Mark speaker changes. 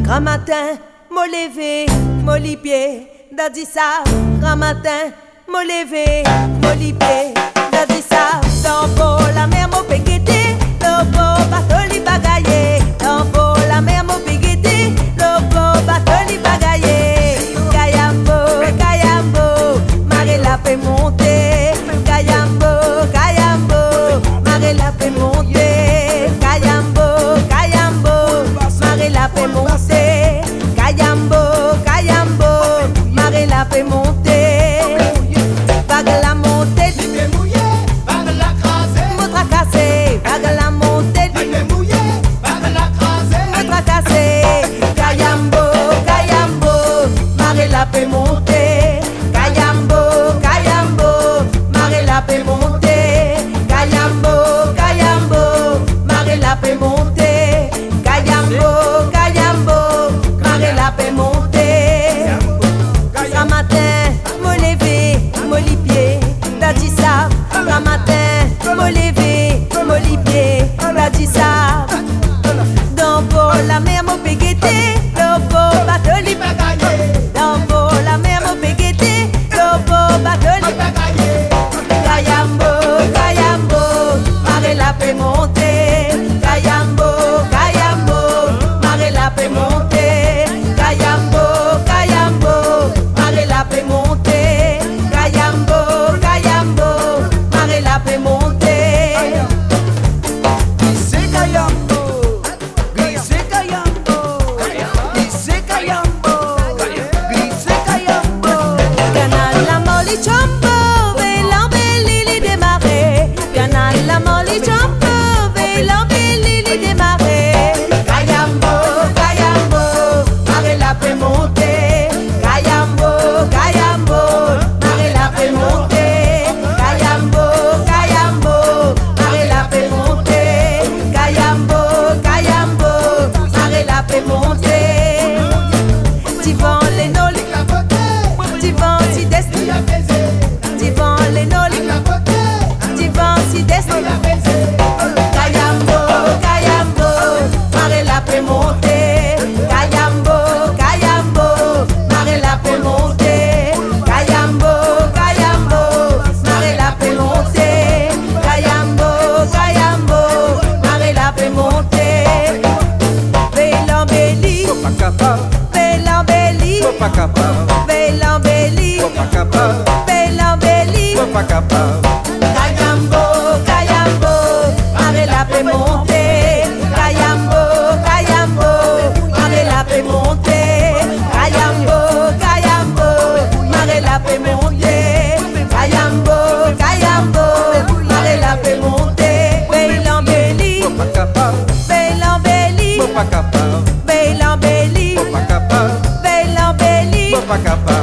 Speaker 1: Grand matin, me lever, me lipier, d'adi ça. Grand matin, me lever, me lipier, d'adi ça. Dans pour la mer, me pégueté, le beau bateau li bagaillé. Dans pour la mer, me pégueté, le beau bateau li bagaillé. Kayambo, Kayambo, marée la paix monter. Kayambo, Kayambo, marée la paix monter. Kayambo, Kayambo, marée la paix monter. Kayambo, Kayambo, marée la paix monter. Vague la montée,
Speaker 2: vague la crasée,
Speaker 1: me tracasser. Vague la montée,
Speaker 2: vague la crasée,
Speaker 1: me tracasser. Kayambo, Kayambo, marée la paix monter. Kayambo, Kayambo, marée la paix monter. Kayambo, Kayambo, marée la paix monter. Kayambo, Kayambo, marée la paix monter. Un matin, me lever, me lipier, d'adi ça. Un matin, me lever, me lipier, d'adi ça. Dans pour la mer, me pégueté, le beau bateau li
Speaker 2: bagaillé,
Speaker 1: dans pour la mer, me pégueté, le beau bateau li
Speaker 2: bagaillé,
Speaker 1: Kayambo, Kayambo, marée la paix monter. Kayambo, Kayambo, marée la paix monter. Kayambo, Kayambo, marée la paix monter. Kayambo, Kayambo, marée la paix monter.
Speaker 2: glissé Kayambo, glissé Kayambo, glissé Kayambo, glissé Kayambo.
Speaker 1: Canal la molly chombo, vélan bellili démarré. Canal la molly chombo, vélan bellili démarré. Kayambo, Kayambo, marée la paix monter. Kayambo, Kayambo, marée la paix monter. Kayambo, Kayambo, marée la paix monter. Kayambo, Kayambo, marée la paix monter. Divan les nolis, divan si desti, divan les nolis, divan si desti. Kayambo, Kayambo, marée la paix monter. Kayambo, Kayambo, marée la paix monter. Kayambo, Kayambo, marée la paix monter. Kayambo, Kayambo, marée la paix monter. Vélan belli, vélan belli, vélan belli, vélan belli. Kayambo, Kayambo, marée la paix monter. Kayambo, Kayambo, marée la paix monter. Kayambo, Kayambo, marée la paix monter. Kayambo, Kayambo, marée la paix monter. Vélan belli, vélan belli, vélan belli, vélan belli.